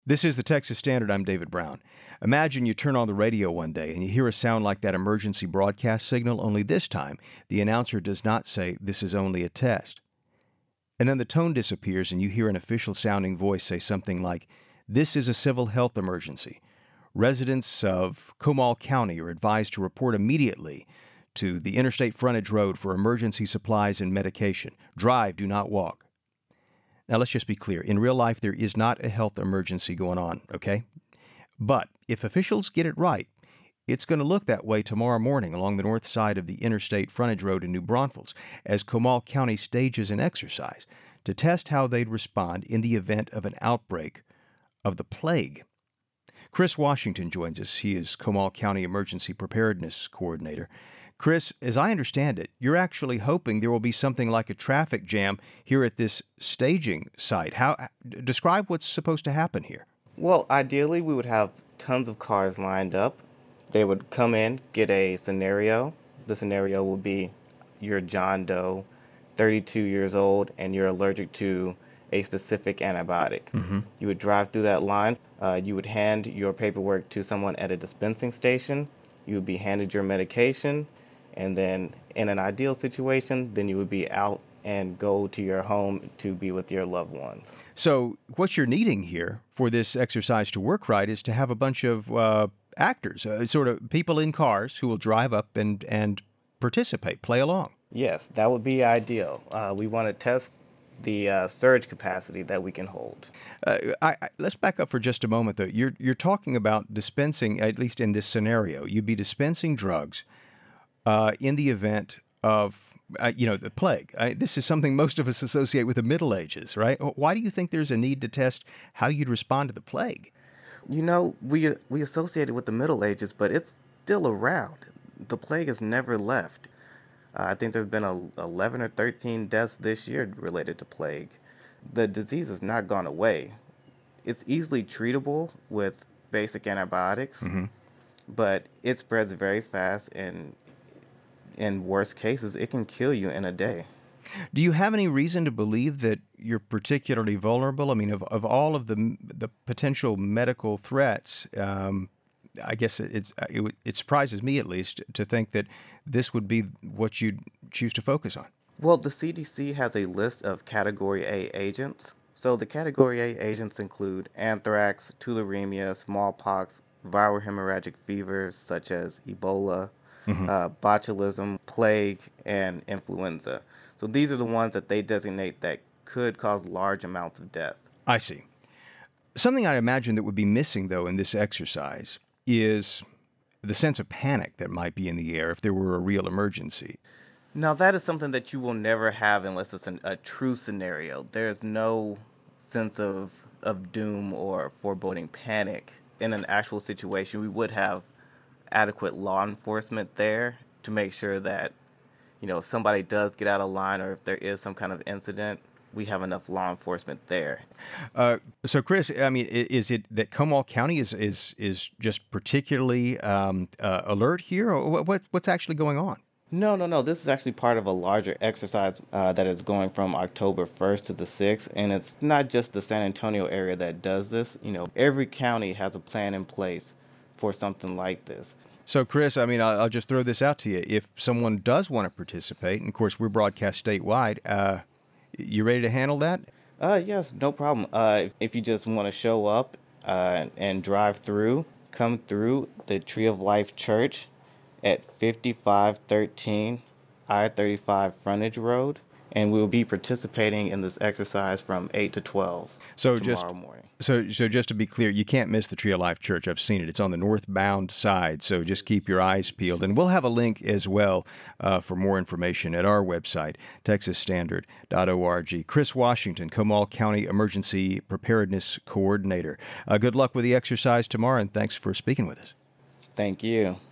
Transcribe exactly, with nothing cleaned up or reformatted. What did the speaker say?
This is the Texas Standard. I'm David Brown. Imagine you turn on the radio one day and you hear a sound like that emergency broadcast signal, only this time the announcer does not say, "This is only a test." And then the tone disappears and you hear an official sounding voice say something like, "This is a civil health emergency. Residents of Comal County are advised to report immediately to the Interstate Frontage Road for emergency supplies and medication. Drive, do not walk." Now, let's just be clear. In real life, there is not a health emergency going on, okay? But if officials get it right, it's going to look that way tomorrow morning along the north side of the Interstate Frontage Road in New Braunfels as Comal County stages an exercise to test how they'd respond in the event of an outbreak of the plague. Chris Washington joins us. He is Comal County Emergency Preparedness Coordinator. Chris, as I understand it, you're actually hoping there will be something like a traffic jam here at this staging site. How describe what's supposed to happen here? Well, ideally, we would have tons of cars lined up. They would come in, get a scenario. The scenario would be you're John Doe, thirty-two years old, and you're allergic to a specific antibiotic. Mm-hmm. You would drive through that line. Uh, you would hand your paperwork to someone at a dispensing station. You would be handed your medication. And then in an ideal situation, then you would be out and go to your home to be with your loved ones. So what you're needing here for this exercise to work right is to have a bunch of uh, actors, uh, sort of people in cars who will drive up and, and participate, play along. Yes, that would be ideal. Uh, we want to test the uh, surge capacity that we can hold. Uh, I, I, let's back up for just a moment, though. You're, you're talking about dispensing, at least in this scenario, you'd be dispensing drugs Uh, in the event of, uh, you know, the plague. Uh, this is something most of us associate with the Middle Ages, right? Why do you think there's a need to test how you'd respond to the plague? You know, we we associate it with the Middle Ages, but it's still around. The plague has never left. Uh, I think there have been a, eleven or thirteen deaths this year related to plague. The disease has not gone away. It's easily treatable with basic antibiotics, Mm-hmm. but it spreads very fast, and in worst cases, it can kill you in a day. Do you have any reason to believe that you're particularly vulnerable? I mean, of, of all of the the potential medical threats, um, I guess it, it's it, it surprises me at least to think that this would be what you'd choose to focus on. Well, the C D C has a list of Category A agents. So the Category A agents include anthrax, tularemia, smallpox, viral hemorrhagic fevers such as Ebola, Mm-hmm. uh, botulism, plague, and influenza. So these are the ones that they designate that could cause large amounts of death. I see. Something I imagine that would be missing, though, in this exercise is the sense of panic that might be in the air if there were a real emergency. Now, that is something that you will never have unless it's an, a true scenario. There's no sense of, of doom or foreboding panic in an actual situation. We would have adequate law enforcement there to make sure that, you know, if somebody does get out of line or if there is some kind of incident, we have enough law enforcement there. Uh, so, Chris, I mean, i- is it that Comal County is is is just particularly um, uh, alert here, or what, what what's actually going on? No, no, no. This is actually part of a larger exercise uh, that is going from October first to the sixth. And it's not just the San Antonio area that does this. You know, every county has a plan in place for something like this. So, Chris, I mean, I'll, I'll just throw this out to you. If someone does want to participate, and of course we're broadcast statewide, uh, you ready to handle that? Uh, yes, no problem. Uh, if you just want to show up uh, and drive through, come through the Tree of Life Church at fifty-five thirteen I thirty-five Frontage Road, and we will be participating in this exercise from eight to twelve So tomorrow just morning. so so just to be clear, you can't miss the Tree of Life Church. I've seen it. It's on the northbound side, so just keep your eyes peeled. And we'll have a link as well uh, for more information at our website, texas standard dot org. Chris Washington, Comal County Emergency Preparedness Coordinator. Uh, good luck with the exercise tomorrow, and thanks for speaking with us. Thank you.